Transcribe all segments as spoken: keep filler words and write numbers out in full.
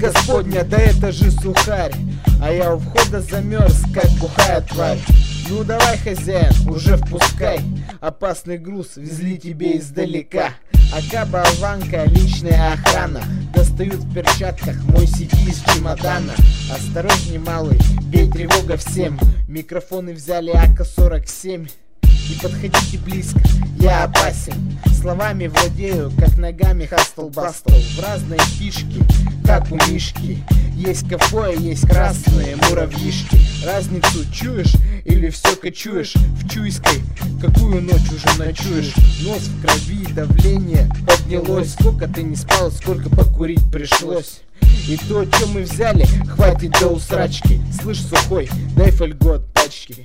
Господня, да это же сухарь, а я у входа замерз, как бухая тварь. Ну давай, хозяин, уже впускай, опасный груз везли тебе издалека. АК болванка, личная охрана, достают в перчатках мой си ди из чемодана. Осторожней, малый, бей тревога всем, микрофоны взяли а ка сорок семь. Не подходите близко, я опасен, словами владею, как ногами хастл-бастл. В разные фишки, как у Мишки, есть ковбои, есть красные муравьишки. Разницу чуешь или все кочуешь в Чуйской? Какую ночь уже ночуешь? Нос в крови, давление поднялось. Сколько ты не спал, сколько покурить пришлось. И то, что мы взяли, хватит до усрачки. Слышь, сухой, дай фольгу от тачки.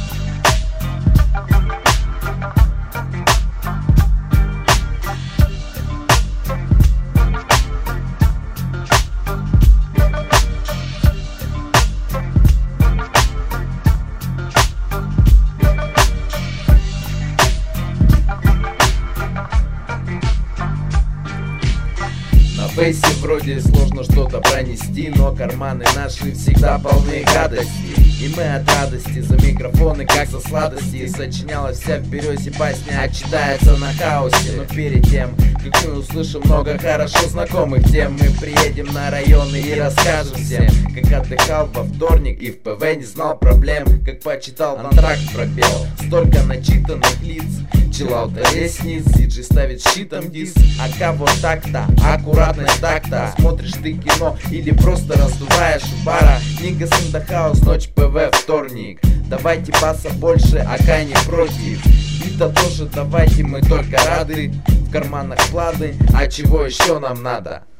В фейсе вроде сложно что-то пронести, но карманы наши всегда полны гадости. И мы от радости за микрофоны, как за сладости. Сочинялась вся в березе басня, а читается на хаосе. Но перед тем, как мы услышим много хорошо знакомых тем, мы приедем на районы и расскажем всем, как отдыхал во вторник и в пэ вэ не знал проблем, как почитал антракт пропел. Столько начитанных лиц, чиллаута ресниц, диджей ставит щитом диск. АК вот так-то, аккуратность так-то. Смотришь ты кино или просто раздуваешь у бара. Нигас in the house, ночь пэ вэ, вторник. Давайте баса больше, АК не против. Бита тоже давайте, мы только рады. В карманах клады, а чего еще нам надо?